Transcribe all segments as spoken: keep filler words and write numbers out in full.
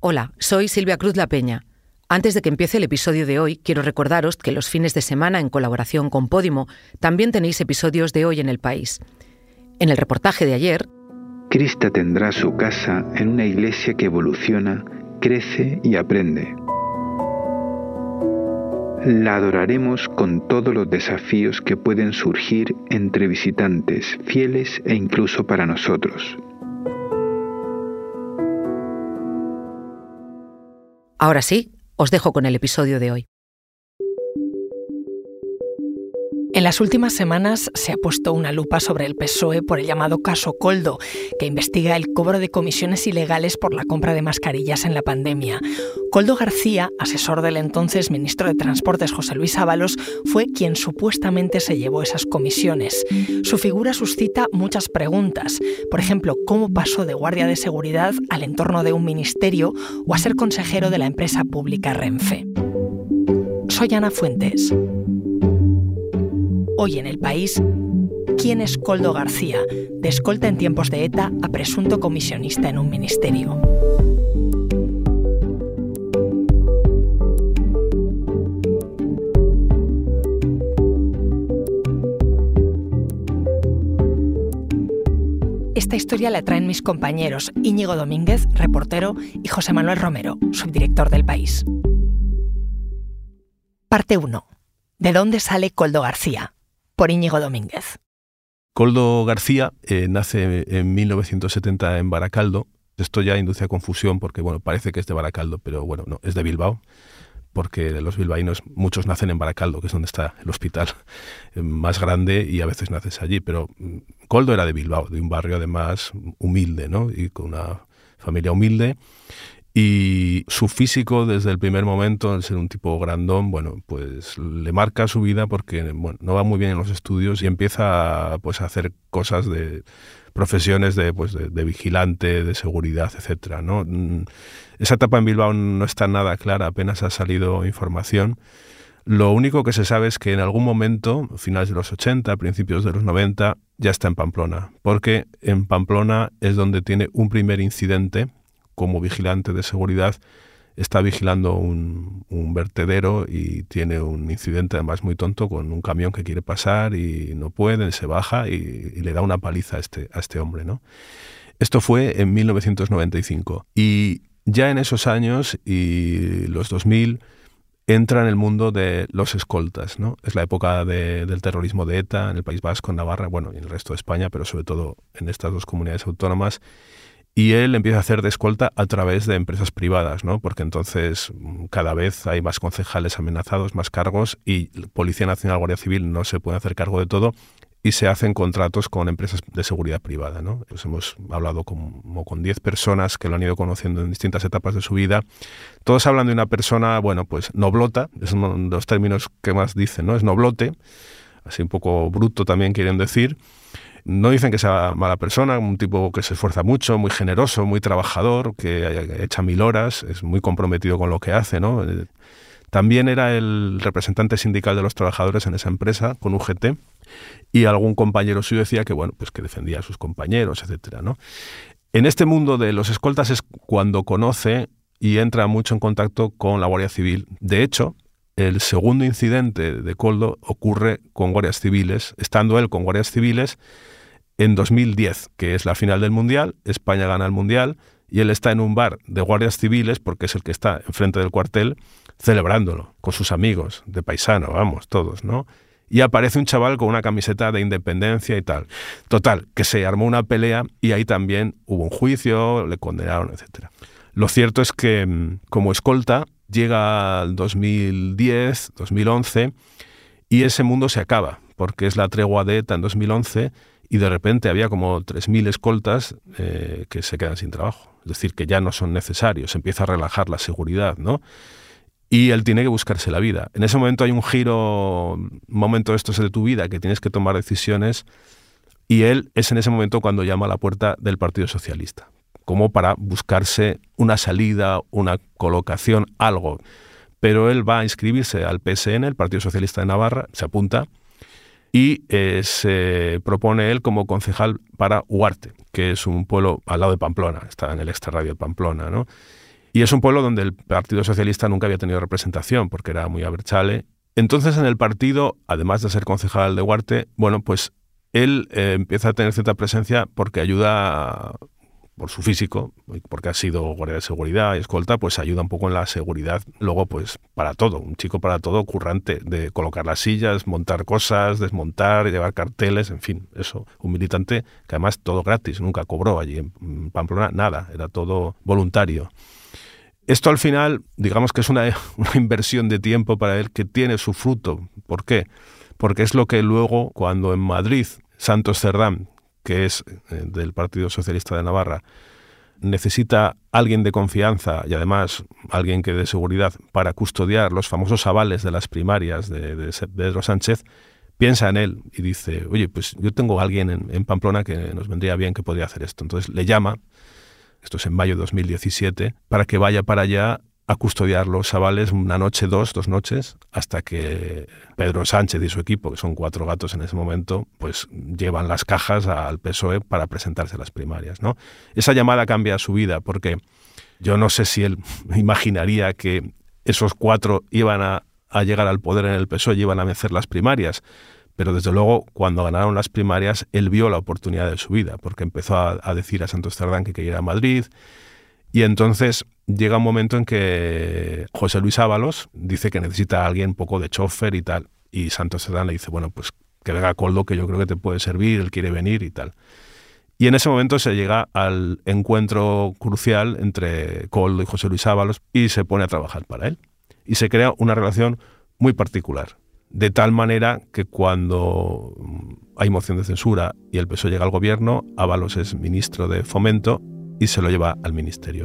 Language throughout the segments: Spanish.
Hola, soy Silvia Cruz La Peña. Antes de que empiece el episodio de hoy, quiero recordaros que los fines de semana, en colaboración con Podimo, también tenéis episodios de Hoy en el País. En el reportaje de ayer... Krista tendrá su casa en una iglesia que evoluciona, crece y aprende. La adoraremos con todos los desafíos que pueden surgir entre visitantes, fieles e incluso para nosotros. Ahora sí, os dejo con el episodio de hoy. En las últimas semanas se ha puesto una lupa sobre el P S O E por el llamado caso Koldo, que investiga el cobro de comisiones ilegales por la compra de mascarillas en la pandemia. Koldo García, asesor del entonces ministro de Transportes José Luis Ábalos, fue quien supuestamente se llevó esas comisiones. Su figura suscita muchas preguntas. Por ejemplo, ¿cómo pasó de guardia de seguridad al entorno de un ministerio o a ser consejero de la empresa pública Renfe? Soy Ana Fuentes. Hoy en El País, ¿quién es Koldo García, de escolta en tiempos de ETA a presunto comisionista en un ministerio? Esta historia la traen mis compañeros Íñigo Domínguez, reportero, y José Manuel Romero, subdirector del País. Parte uno. ¿De dónde sale Koldo García? Por Íñigo Domínguez. Koldo García eh, nace en mil novecientos setenta en Baracaldo. Esto ya induce a confusión porque, bueno, parece que es de Baracaldo, pero bueno, no, es de Bilbao, porque de los bilbaínos muchos nacen en Baracaldo, que es donde está el hospital más grande, y a veces naces allí, pero Koldo era de Bilbao, de un barrio además humilde, ¿no? Y con una familia humilde. Y su físico, desde el primer momento, al ser un tipo grandón, bueno, pues le marca su vida porque, bueno, no va muy bien en los estudios y empieza pues, a hacer cosas de profesiones de, pues, de, de vigilante, de seguridad, etcétera, ¿no? Esa etapa en Bilbao no está nada clara, apenas ha salido información. Lo único que se sabe es que en algún momento, finales de los ochenta, principios de los noventa, ya está en Pamplona, porque en Pamplona es donde tiene un primer incidente. Como vigilante de seguridad, está vigilando un, un vertedero y tiene un incidente además muy tonto con un camión que quiere pasar y no puede, se baja y, y le da una paliza a este, a este hombre, ¿no? Esto fue en mil novecientos noventa y cinco y ya en esos años y los dos mil entra en el mundo de los escoltas, ¿no? Es la época de, del terrorismo de ETA en el País Vasco, en Navarra, bueno, y en el resto de España, pero sobre todo en estas dos comunidades autónomas. Y él empieza a hacer de escolta a través de empresas privadas, ¿no? Porque entonces cada vez hay más concejales amenazados, más cargos, y Policía Nacional, Guardia Civil no se puede hacer cargo de todo y se hacen contratos con empresas de seguridad privada, ¿no? Pues hemos hablado como con diez personas que lo han ido conociendo en distintas etapas de su vida. Todos hablan de una persona, bueno, pues noblota, es uno de los términos que más dicen, ¿no? Es noblote, así un poco bruto también quieren decir. No dicen que sea mala persona, un tipo que se esfuerza mucho, muy generoso, muy trabajador, que echa mil horas, es muy comprometido con lo que hace, ¿no? También era el representante sindical de los trabajadores en esa empresa, con U G T, y algún compañero suyo decía que, bueno, pues que defendía a sus compañeros, etcétera, ¿no? En este mundo de los escoltas es cuando conoce y entra mucho en contacto con la Guardia Civil. De hecho, el segundo incidente de Koldo ocurre con guardias civiles, estando él con guardias civiles en dos mil diez, que es la final del Mundial, España gana el Mundial, y él está en un bar de guardias civiles, porque es el que está enfrente del cuartel, celebrándolo, con sus amigos, de paisano, vamos, todos, ¿no? Y aparece un chaval con una camiseta de independencia y tal. Total, que se armó una pelea y ahí también hubo un juicio, le condenaron, etcétera. Lo cierto es que, como escolta, llega al dos mil diez, dos mil once, y ese mundo se acaba, porque es la tregua de ETA en dos mil once, y de repente había como tres mil escoltas eh, que se quedan sin trabajo. Es decir, que ya no son necesarios, empieza a relajar la seguridad, ¿no? Y él tiene que buscarse la vida. En ese momento hay un giro, un momento de estos de tu vida, que tienes que tomar decisiones, y él es en ese momento cuando llama a la puerta del Partido Socialista, como para buscarse una salida, una colocación, algo. Pero él va a inscribirse al P S N, el Partido Socialista de Navarra, se apunta, y eh, se propone él como concejal para Huarte, que es un pueblo al lado de Pamplona, está en el extrarradio de Pamplona, ¿no? Y es un pueblo donde el Partido Socialista nunca había tenido representación, porque era muy abertzale. Entonces, en el partido, además de ser concejal de Huarte, bueno, pues él eh, empieza a tener cierta presencia porque ayuda a, por su físico, porque ha sido guardia de seguridad y escolta, pues ayuda un poco en la seguridad, luego pues para todo, un chico para todo, currante, de colocar las sillas, montar cosas, desmontar, llevar carteles, en fin, eso, un militante que además todo gratis, nunca cobró allí en Pamplona, nada, era todo voluntario. Esto al final, digamos que es una, una inversión de tiempo para él que tiene su fruto. ¿Por qué? Porque es lo que luego, cuando en Madrid, Santos Cerdán, que es eh, del Partido Socialista de Navarra, necesita alguien de confianza y además alguien que dé seguridad para custodiar los famosos avales de las primarias de, de Pedro Sánchez, piensa en él y dice, oye, pues yo tengo a alguien en, en Pamplona que nos vendría bien, que podría hacer esto. Entonces le llama, esto es en mayo de dos mil diecisiete, para que vaya para allá a custodiar los avales una noche, dos, dos noches, hasta que Pedro Sánchez y su equipo, que son cuatro gatos en ese momento, pues llevan las cajas al P S O E para presentarse a las primarias, ¿no? Esa llamada cambia su vida, porque yo no sé si él imaginaría que esos cuatro iban a, a llegar al poder en el P S O E y iban a vencer las primarias, pero desde luego cuando ganaron las primarias él vio la oportunidad de su vida, porque empezó a, a decir a Santos Cerdán que quería ir a Madrid. Y entonces llega un momento en que José Luis Ábalos dice que necesita a alguien un poco de chofer y tal. Y Santos Cerdán le dice, bueno, pues que venga Koldo, que yo creo que te puede servir, él quiere venir y tal. Y en ese momento se llega al encuentro crucial entre Koldo y José Luis Ábalos y se pone a trabajar para él. Y se crea una relación muy particular. De tal manera que cuando hay moción de censura y el P S O E llega al gobierno, Ábalos es ministro de Fomento y se lo lleva al ministerio.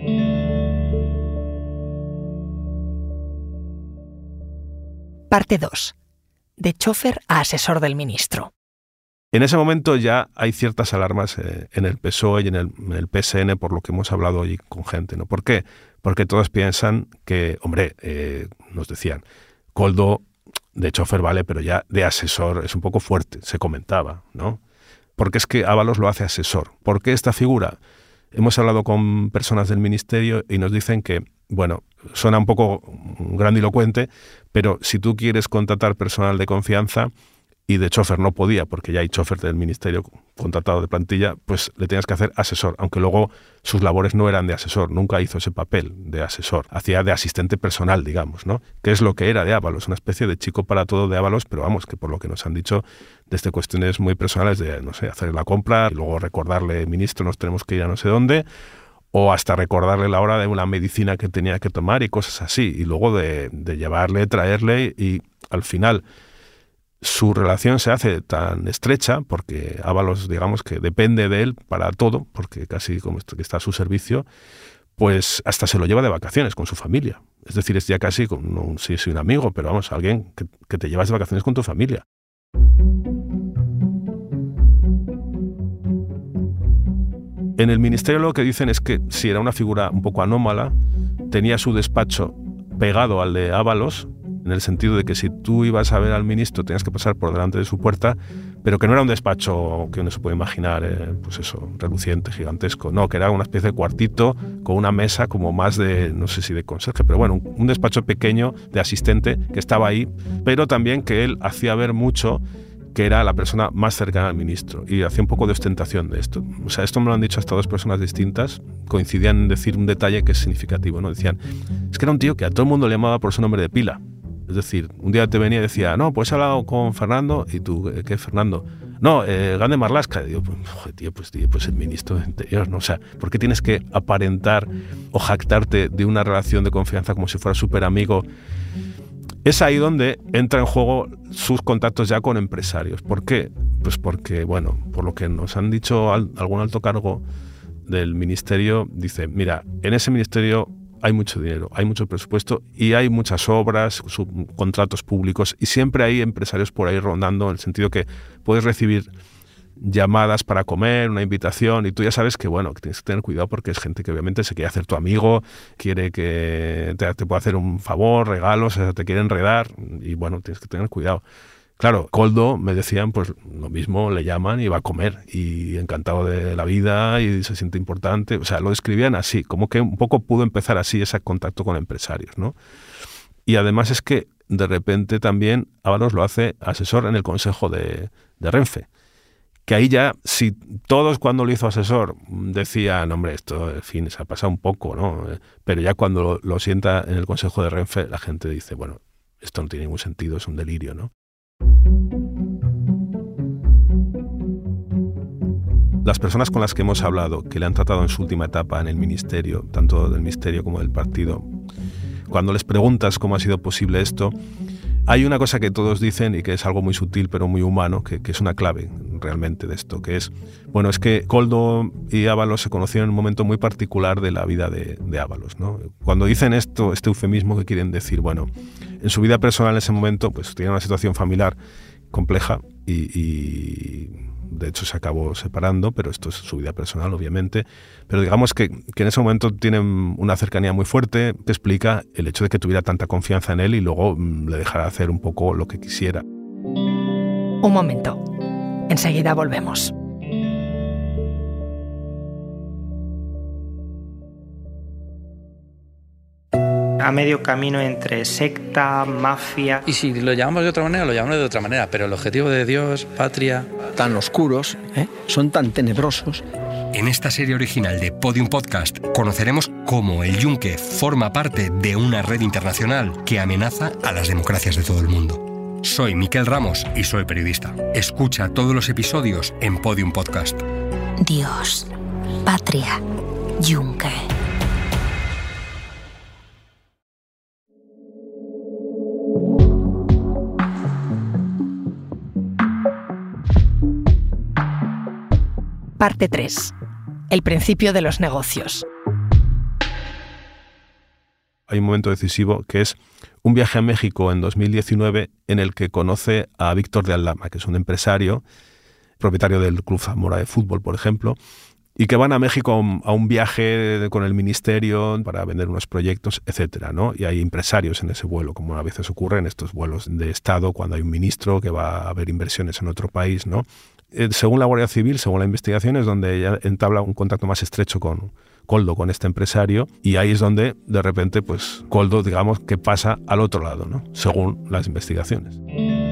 Parte dos. De chofer a asesor del ministro. En ese momento ya hay ciertas alarmas eh, en el P S O E y en el, en el P S N, por lo que hemos hablado hoy con gente, ¿no? ¿Por qué? Porque todos piensan que, hombre, eh, nos decían, Koldo de chofer vale, pero ya de asesor es un poco fuerte, se comentaba, ¿no? Porque es que Ábalos lo hace asesor. ¿Por qué esta figura? Hemos hablado con personas del ministerio y nos dicen que, bueno, suena un poco grandilocuente, pero si tú quieres contratar personal de confianza y de chofer no podía, porque ya hay chofer del ministerio contratado de plantilla, pues le tenías que hacer asesor, aunque luego sus labores no eran de asesor, nunca hizo ese papel de asesor, hacía de asistente personal, digamos, ¿no? Que es lo que era de Ábalos, una especie de chico para todo de Ábalos, pero vamos, que por lo que nos han dicho, desde cuestiones muy personales de, no sé, hacer la compra y luego recordarle, ministro, nos tenemos que ir a no sé dónde, o hasta recordarle la hora de una medicina que tenía que tomar y cosas así, y luego de, de llevarle, traerle, y al final su relación se hace tan estrecha porque Ábalos, digamos, que depende de él para todo, porque casi como que está a su servicio, pues hasta se lo lleva de vacaciones con su familia. Es decir, es ya casi, no sé si un amigo, pero vamos, alguien que, que te llevas de vacaciones con tu familia. En el ministerio lo que dicen es que si era una figura un poco anómala, tenía su despacho pegado al de Ábalos, en el sentido de que si tú ibas a ver al ministro tenías que pasar por delante de su puerta, pero que no era un despacho que uno se puede imaginar, eh, pues eso, reluciente, gigantesco, no, que era una especie de cuartito con una mesa como más de, no sé si de conserje, pero bueno, un, un despacho pequeño de asistente que estaba ahí, pero también que él hacía ver mucho que era la persona más cercana al ministro y hacía un poco de ostentación de esto. O sea, esto me lo han dicho hasta dos personas distintas, coincidían en decir un detalle que es significativo, ¿no? Decían, es que era un tío que a todo el mundo le llamaba por su nombre de pila. Es decir, un día te venía y decía, no, pues he hablado con Fernando, y tú, ¿qué Fernando? No, eh, Grande Marlaska. Y digo, pues, joder, tío, pues, tío, pues el ministro de Interior, ¿no? O sea, ¿por qué tienes que aparentar o jactarte de una relación de confianza como si fuera súper amigo? Es ahí donde entra en juego sus contactos ya con empresarios. ¿Por qué? Pues porque, bueno, por lo que nos han dicho al, algún alto cargo del ministerio, dice, mira, en ese ministerio hay mucho dinero, hay mucho presupuesto y hay muchas obras, contratos públicos y siempre hay empresarios por ahí rondando, en el sentido que puedes recibir llamadas para comer, una invitación, y tú ya sabes que, bueno, que tienes que tener cuidado porque es gente que obviamente se quiere hacer tu amigo, quiere que te, te pueda hacer un favor, regalos, te quiere enredar y, bueno, tienes que tener cuidado. Claro, Koldo, me decían, pues lo mismo, le llaman y va a comer, y encantado de la vida y se siente importante. O sea, lo describían así, como que un poco pudo empezar así ese contacto con empresarios, ¿no? Y además es que de repente también Ábalos lo hace asesor en el consejo de, de Renfe. Que ahí ya, si todos cuando lo hizo asesor decían, hombre, esto, en fin, se ha pasado un poco, ¿no? Pero ya cuando lo, lo sienta en el consejo de Renfe, la gente dice, bueno, esto no tiene ningún sentido, es un delirio, ¿no? Las personas con las que hemos hablado, que le han tratado en su última etapa en el ministerio, tanto del ministerio como del partido, cuando les preguntas cómo ha sido posible esto, hay una cosa que todos dicen y que es algo muy sutil pero muy humano, que, que es una clave realmente de esto, que es, bueno, es que Koldo y Ábalos se conocieron en un momento muy particular de la vida de, de Ábalos, ¿no? Cuando dicen esto, este eufemismo, que quieren decir, bueno, en su vida personal en ese momento pues tenía una situación familiar compleja y, y de hecho se acabó separando, pero esto es su vida personal, obviamente. Pero digamos que, que en ese momento tienen una cercanía muy fuerte que explica el hecho de que tuviera tanta confianza en él y luego mmm, le dejara hacer un poco lo que quisiera. Un momento. Enseguida volvemos. A medio camino entre secta, mafia... Y si lo llamamos de otra manera, lo llamamos de otra manera, pero el objetivo de Dios, patria... Tan oscuros, ¿eh? Son tan tenebrosos. En esta serie original de Podium Podcast conoceremos cómo el Yunque forma parte de una red internacional que amenaza a las democracias de todo el mundo. Soy Miquel Ramos y soy periodista. Escucha todos los episodios en Podium Podcast. Dios, patria, Yunque. Parte tres. El principio de los negocios. Hay un momento decisivo que es un viaje a México en dos mil diecinueve en el que conoce a Víctor de Aldama, que es un empresario, propietario del Club Zamora de fútbol, por ejemplo, y que van a México a un, a un viaje con el ministerio para vender unos proyectos, etcétera, ¿no? Y hay empresarios en ese vuelo, como a veces ocurre en estos vuelos de Estado, cuando hay un ministro que va a ver inversiones en otro país, ¿no? Según la Guardia Civil, según la investigación, es donde ella entabla un contacto más estrecho con Koldo, con este empresario, y ahí es donde, de repente, pues Koldo, digamos, que pasa al otro lado, ¿no? Según las investigaciones.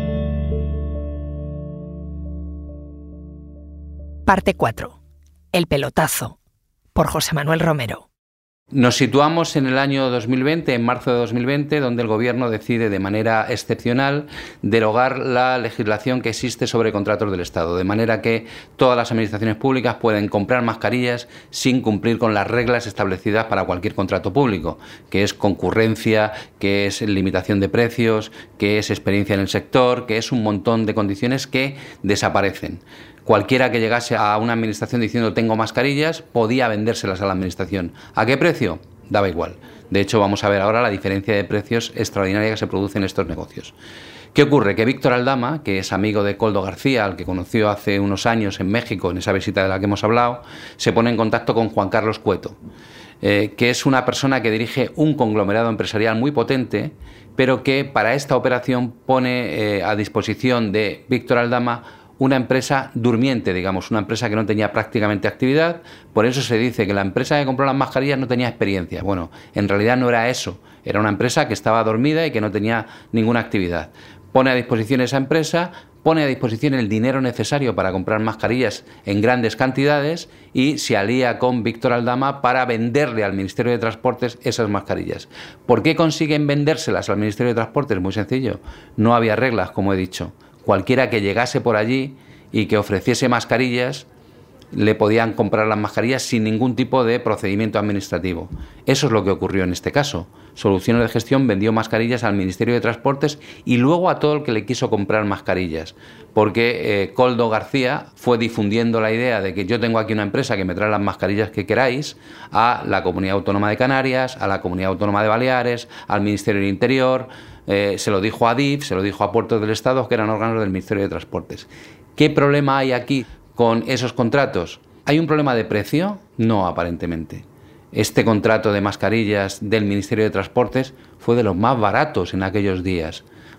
Parte cuatro. El pelotazo. Por José Manuel Romero. Nos situamos en el año dos mil veinte, en marzo de dos mil veinte, donde el Gobierno decide de manera excepcional derogar la legislación que existe sobre contratos del Estado, de manera que todas las administraciones públicas pueden comprar mascarillas sin cumplir con las reglas establecidas para cualquier contrato público, que es concurrencia, que es limitación de precios, que es experiencia en el sector, que es un montón de condiciones que desaparecen. Cualquiera que llegase a una administración diciendo tengo mascarillas, podía vendérselas a la administración. ¿A qué precio? Daba igual. De hecho, vamos a ver ahora la diferencia de precios extraordinaria que se produce en estos negocios. ¿Qué ocurre? Que Víctor Aldama, que es amigo de Koldo García, al que conoció hace unos años en México, en esa visita de la que hemos hablado, se pone en contacto con Juan Carlos Cueto, eh, que es una persona que dirige un conglomerado empresarial muy potente, pero que para esta operación pone eh, a disposición de Víctor Aldama una empresa durmiente, digamos, una empresa que no tenía prácticamente actividad. Por eso se dice que la empresa que compró las mascarillas no tenía experiencia. Bueno, en realidad no era eso, era una empresa que estaba dormida y que no tenía ninguna actividad. Pone a disposición esa empresa, pone a disposición el dinero necesario para comprar mascarillas en grandes cantidades y se alía con Víctor Aldama para venderle al Ministerio de Transportes esas mascarillas. ¿Por qué consiguen vendérselas al Ministerio de Transportes? Muy sencillo, no había reglas, como he dicho. Cualquiera que llegase por allí y que ofreciese mascarillas, le podían comprar las mascarillas sin ningún tipo de procedimiento administrativo. Eso es lo que ocurrió en este caso. Soluciones de Gestión vendió mascarillas al Ministerio de Transportes y luego a todo el que le quiso comprar mascarillas, porque eh, Koldo García fue difundiendo la idea de que yo tengo aquí una empresa que me trae las mascarillas que queráis a la Comunidad Autónoma de Canarias, a la Comunidad Autónoma de Baleares, al Ministerio del Interior. Eh, se lo dijo a D I F, se lo dijo a Puertos del Estado, que eran órganos del Ministerio de Transportes. ¿Qué problema hay aquí con esos contratos? ¿Hay un problema de precio? No, aparentemente. Este contrato de mascarillas del Ministerio de Transportes fue de los más baratos en aquellos días.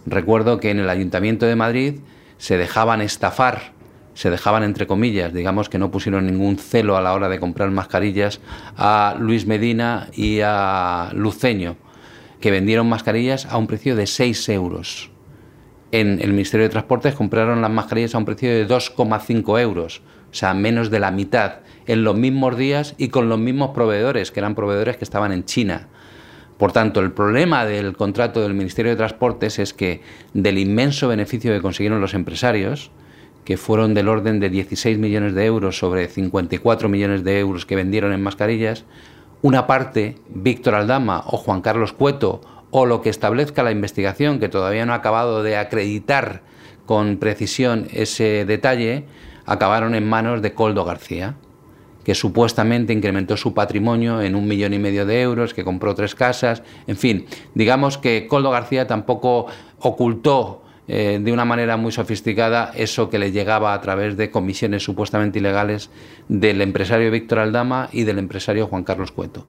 Recuerdo que en el Ayuntamiento de Madrid se dejaban estafar, se dejaban entre comillas, digamos que no pusieron ningún celo a la hora de comprar mascarillas, a Luis Medina y a Luceño, que vendieron mascarillas a un precio de seis euros. En el Ministerio de Transportes compraron las mascarillas a un precio de dos coma cinco euros, o sea, menos de la mitad, en los mismos días y con los mismos proveedores, que eran proveedores que estaban en China. Por tanto, el problema del contrato del Ministerio de Transportes es que del inmenso beneficio que consiguieron los empresarios, que fueron del orden de dieciséis millones de euros sobre cincuenta y cuatro millones de euros que vendieron en mascarillas, una parte, Víctor Aldama o Juan Carlos Cueto, o lo que establezca la investigación, que todavía no ha acabado de acreditar con precisión ese detalle, acabaron en manos de Koldo García, que supuestamente incrementó su patrimonio en un millón y medio de euros, que compró tres casas, en fin, digamos que Koldo García tampoco ocultó eh, de una manera muy sofisticada eso que le llegaba a través de comisiones supuestamente ilegales del empresario Víctor Aldama y del empresario Juan Carlos Cueto.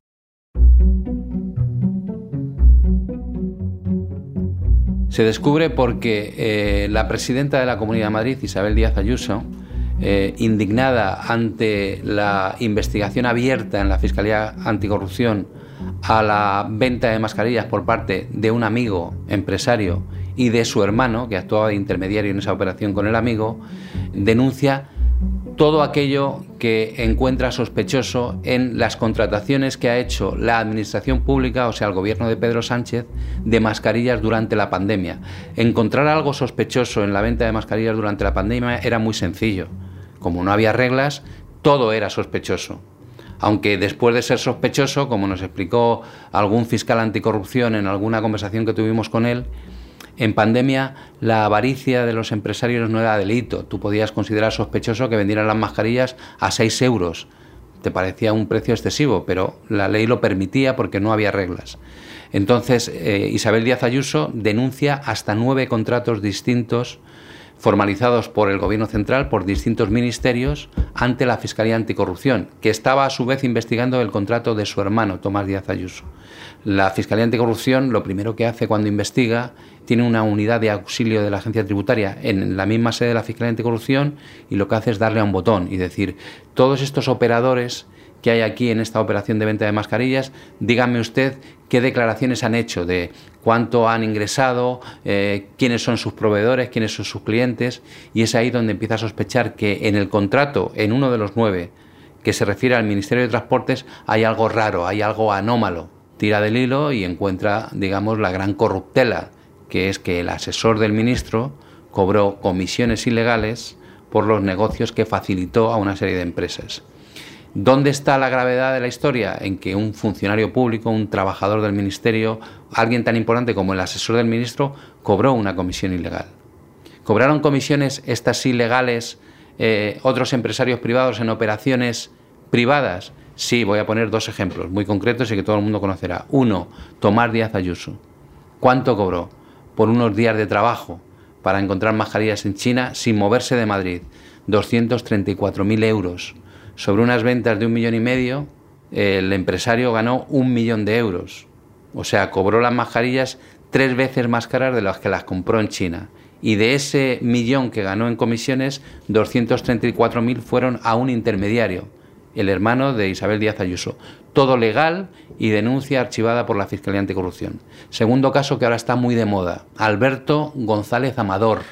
Se descubre porque eh, la presidenta de la Comunidad de Madrid, Isabel Díaz Ayuso, Eh, indignada ante la investigación abierta en la Fiscalía Anticorrupción a la venta de mascarillas por parte de un amigo empresario y de su hermano, que actuaba de intermediario en esa operación con el amigo, denuncia todo aquello que encuentra sospechoso en las contrataciones que ha hecho la administración pública, o sea, el gobierno de Pedro Sánchez, de mascarillas durante la pandemia. Encontrar algo sospechoso en la venta de mascarillas durante la pandemia era muy sencillo. Como no había reglas, todo era sospechoso. Aunque después de ser sospechoso, como nos explicó algún fiscal anticorrupción en alguna conversación que tuvimos con él, en pandemia la avaricia de los empresarios no era delito. Tú podías considerar sospechoso que vendieran las mascarillas a seis euros. Te parecía un precio excesivo, pero la ley lo permitía porque no había reglas. Entonces, eh, Isabel Díaz Ayuso denuncia hasta nueve contratos distintos formalizados por el Gobierno Central, por distintos ministerios, ante la Fiscalía Anticorrupción, que estaba a su vez investigando el contrato de su hermano, Tomás Díaz Ayuso. La Fiscalía Anticorrupción lo primero que hace cuando investiga, tiene una unidad de auxilio de la Agencia Tributaria en la misma sede de la Fiscalía Anticorrupción, y lo que hace es darle a un botón y decir: todos estos operadores que hay aquí en esta operación de venta de mascarillas, dígame usted qué declaraciones han hecho de cuánto han ingresado, eh, quiénes son sus proveedores, quiénes son sus clientes, y es ahí donde empieza a sospechar que en el contrato, en uno de los nueve, que se refiere al Ministerio de Transportes, hay algo raro, hay algo anómalo. Tira del hilo y encuentra, digamos, la gran corruptela, que es que el asesor del ministro cobró comisiones ilegales por los negocios que facilitó a una serie de empresas. ¿Dónde está la gravedad de la historia? En que un funcionario público, un trabajador del ministerio, alguien tan importante como el asesor del ministro, cobró una comisión ilegal. ¿Cobraron comisiones estas ilegales eh, otros empresarios privados en operaciones privadas? Sí, voy a poner dos ejemplos muy concretos y que todo el mundo conocerá. Uno, Tomás Díaz Ayuso. ¿Cuánto cobró por unos días de trabajo para encontrar mascarillas en China sin moverse de Madrid? doscientos treinta y cuatro mil euros. Sobre unas ventas de un millón y medio, el empresario ganó un millón de euros. O sea, cobró las mascarillas tres veces más caras de las que las compró en China. Y de ese millón que ganó en comisiones, doscientos treinta y cuatro mil fueron a un intermediario, el hermano de Isabel Díaz Ayuso. Todo legal y denuncia archivada por la Fiscalía Anticorrupción. Segundo caso que ahora está muy de moda, Alberto González Amador,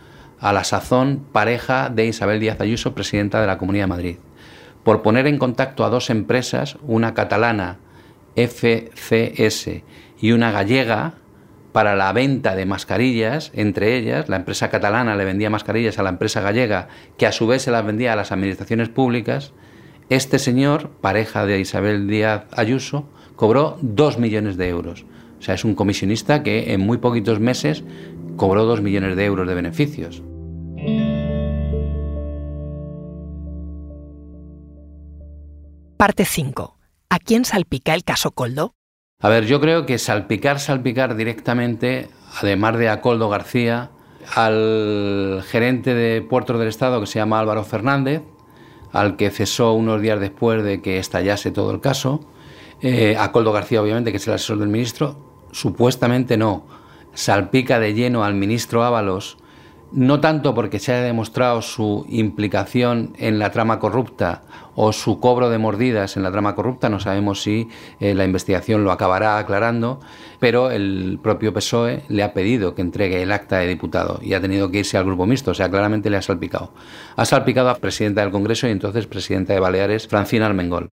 a la sazón pareja de Isabel Díaz Ayuso, presidenta de la Comunidad de Madrid, por poner en contacto a dos empresas, una catalana, F C S, y una gallega, para la venta de mascarillas. Entre ellas, la empresa catalana le vendía mascarillas a la empresa gallega, que a su vez se las vendía a las administraciones públicas. Este señor, pareja de Isabel Díaz Ayuso, cobró dos millones de euros. O sea, es un comisionista que en muy poquitos meses cobró dos millones de euros de beneficios. Parte cinco. ¿A quién salpica el caso Koldo? A ver, yo creo que salpicar, salpicar directamente, además de a Koldo García, al gerente de Puertos del Estado, que se llama Álvaro Fernández, al que cesó unos días después de que estallase todo el caso, eh, a Koldo García, obviamente, que es el asesor del ministro, supuestamente no. salpica de lleno al ministro Ábalos, no tanto porque se haya demostrado su implicación en la trama corrupta o su cobro de mordidas en la trama corrupta, no sabemos si eh, la investigación lo acabará aclarando, pero el propio P S O E le ha pedido que entregue el acta de diputado y ha tenido que irse al grupo mixto, o sea, claramente le ha salpicado. Ha salpicado a presidenta del Congreso y entonces presidenta de Baleares, Francina Armengol.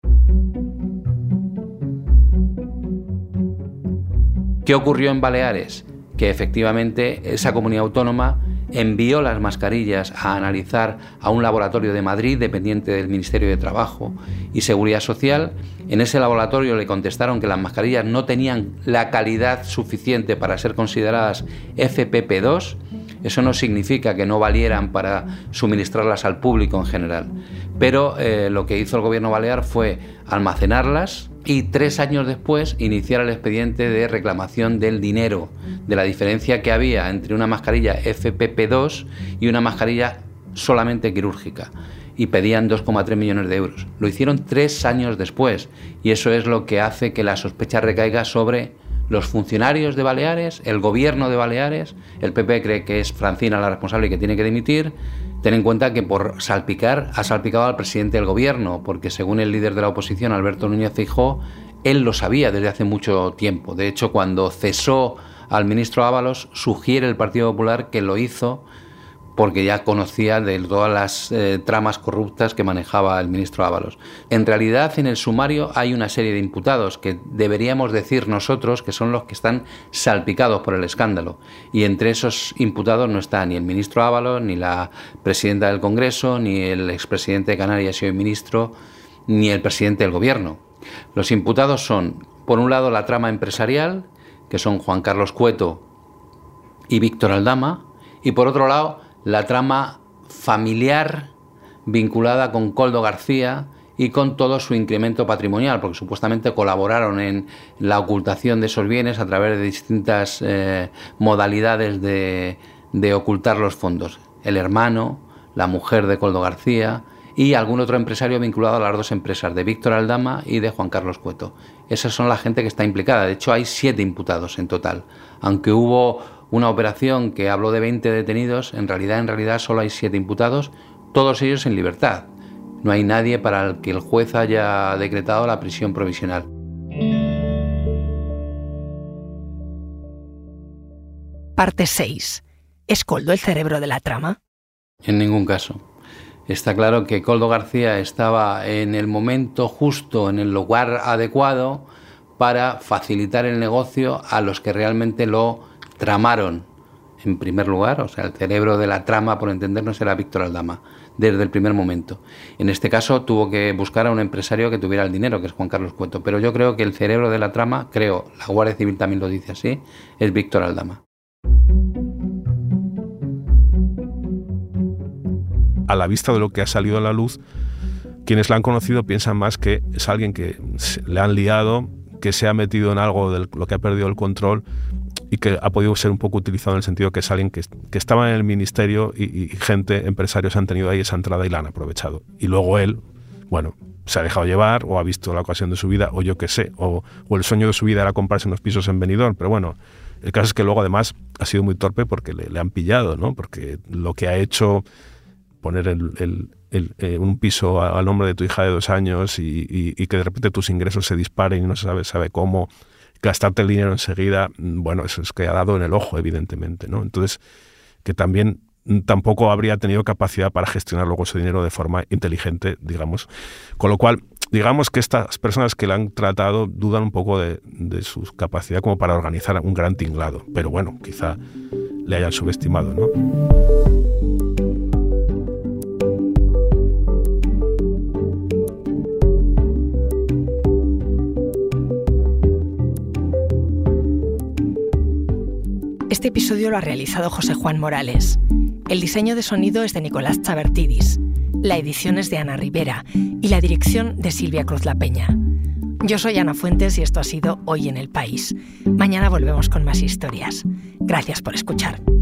¿Qué ocurrió en Baleares? Que efectivamente esa comunidad autónoma envió las mascarillas a analizar a un laboratorio de Madrid dependiente del Ministerio de Trabajo y Seguridad Social. En ese laboratorio le contestaron que las mascarillas no tenían la calidad suficiente para ser consideradas F P P dos. Eso no significa que no valieran para suministrarlas al público en general. Pero eh, lo que hizo el gobierno balear fue almacenarlas y tres años después iniciar el expediente de reclamación del dinero, de la diferencia que había entre una mascarilla F P P dos y una mascarilla solamente quirúrgica. Y pedían dos coma tres millones de euros. Lo hicieron tres años después y eso es lo que hace que la sospecha recaiga sobre los funcionarios de Baleares, el gobierno de Baleares. El P P cree que es Francina la responsable y que tiene que dimitir. Ten en cuenta que por salpicar ha salpicado al presidente del gobierno, porque según el líder de la oposición, Alberto Núñez Feijóo, él lo sabía desde hace mucho tiempo. De hecho, cuando cesó al ministro Ábalos, sugiere el Partido Popular que lo hizo porque ya conocía de todas las eh, tramas corruptas que manejaba el ministro Ábalos. En realidad, en el sumario hay una serie de imputados que deberíamos decir nosotros que son los que están salpicados por el escándalo. Y entre esos imputados no está ni el ministro Ábalos, ni la presidenta del Congreso, ni el expresidente de Canarias y hoy ministro, ni el presidente del Gobierno. Los imputados son, por un lado, la trama empresarial, que son Juan Carlos Cueto y Víctor Aldama, y por otro lado, la trama familiar vinculada con Koldo García y con todo su incremento patrimonial, porque supuestamente colaboraron en la ocultación de esos bienes a través de distintas eh, modalidades de, de ocultar los fondos. El hermano, la mujer de Koldo García y algún otro empresario vinculado a las dos empresas, de Víctor Aldama y de Juan Carlos Cueto. Esas son la gente que está implicada. De hecho, hay siete imputados en total. Aunque hubo una operación que habló de veinte detenidos, en realidad, en realidad solo hay siete imputados, todos ellos en libertad. No hay nadie para el que el juez haya decretado la prisión provisional. Parte seis. ¿Es Koldo el cerebro de la trama? En ningún caso. Está claro que Koldo García estaba en el momento justo, en el lugar adecuado para facilitar el negocio a los que realmente lo tramaron. En primer lugar, o sea, el cerebro de la trama, por entendernos, era Víctor Aldama, desde el primer momento. En este caso tuvo que buscar a un empresario que tuviera el dinero, que es Juan Carlos Cueto, pero yo creo que el cerebro de la trama, creo, la Guardia Civil también lo dice así, es Víctor Aldama. A la vista de lo que ha salido a la luz, quienes la han conocido piensan más que es alguien que le han liado, que se ha metido en algo de lo que ha perdido el control y que ha podido ser un poco utilizado en el sentido que es alguien que, que estaba en el ministerio y, y gente, empresarios han tenido ahí esa entrada y la han aprovechado. Y luego él, bueno, se ha dejado llevar o ha visto la ocasión de su vida o yo qué sé, o, o el sueño de su vida era comprarse unos pisos en Benidorm, pero bueno, el caso es que luego además ha sido muy torpe porque le, le han pillado, ¿no? Porque lo que ha hecho, poner el, el, el, eh, un piso al nombre de tu hija de dos años y, y, y que de repente tus ingresos se disparen y no se sabe, sabe cómo, gastarte el dinero enseguida, bueno, eso es que ha dado en el ojo, evidentemente, ¿no? Entonces, que también tampoco habría tenido capacidad para gestionar luego ese dinero de forma inteligente, digamos. Con lo cual, digamos que estas personas que la han tratado dudan un poco de, de su capacidad como para organizar un gran tinglado. Pero bueno, quizá le hayan subestimado, ¿no? Este episodio lo ha realizado José Juan Morales. El diseño de sonido es de Nicolás Chabertidis. La edición es de Ana Rivera y la dirección de Silvia Cruz La Peña. Yo soy Ana Fuentes y esto ha sido Hoy en el País. Mañana volvemos con más historias. Gracias por escuchar.